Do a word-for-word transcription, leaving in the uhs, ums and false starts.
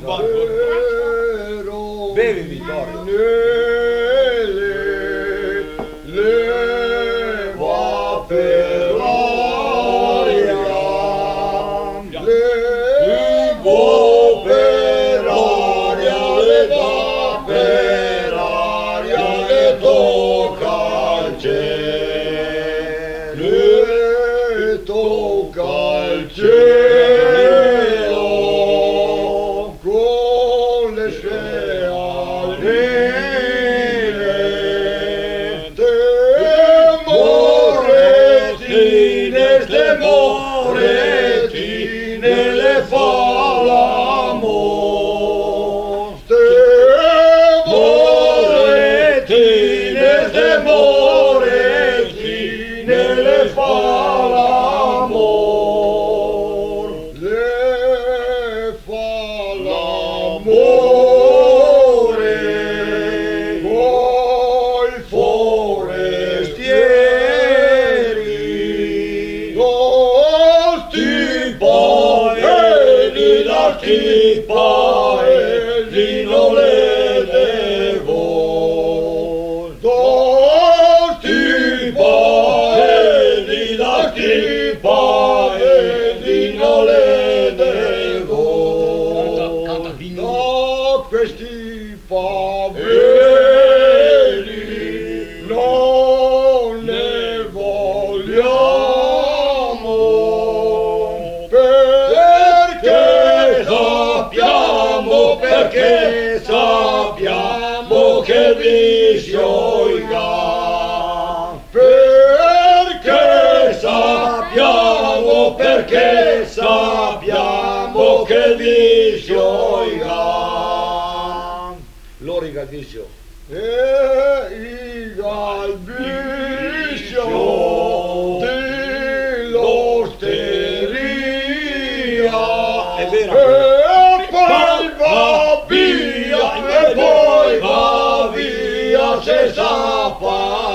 banco. Bevi, Vittorio. Leva per l'aria, leva per aria, leva per aria, le tocca al cielo, le tocca al cielo, con le sue aline, temoretine, temoretine, le fa l'amor, temoretine, temoretine, le fa l'amor, le fa l'amore coi forestieri, dolci paesi, dolci paesi non le devo, dolci paesi, dolci paesi non le devo, da questi faveli non ne vogliamo, perché sappiamo, perché sappiamo che vi sciolga, perché sappiamo, perché sappiamo che vi sciolga. Loro i Galvisio. E il galvisio dell'osteria, È vero. e poi va via, e poi va via se sa fare.